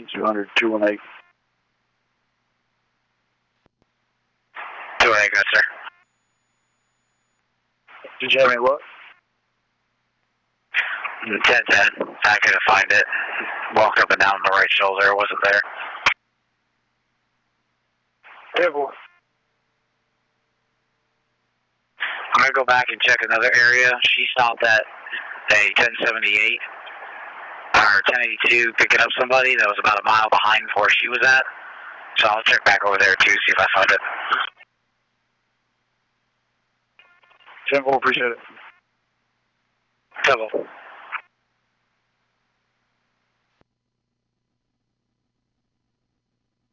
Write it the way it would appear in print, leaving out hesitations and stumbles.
200, 218. 218, good, sir. Did you have any luck? 1010. I couldn't find it. Walked up and down the right shoulder. It wasn't there. Yeah, boy. I'm going to go back and check another area. She stopped at a 1078 or 1082 picking up somebody that was about a mile behind where she was at. So I'll check back over there too, see if I find it. 10-4, appreciate it. 10-4.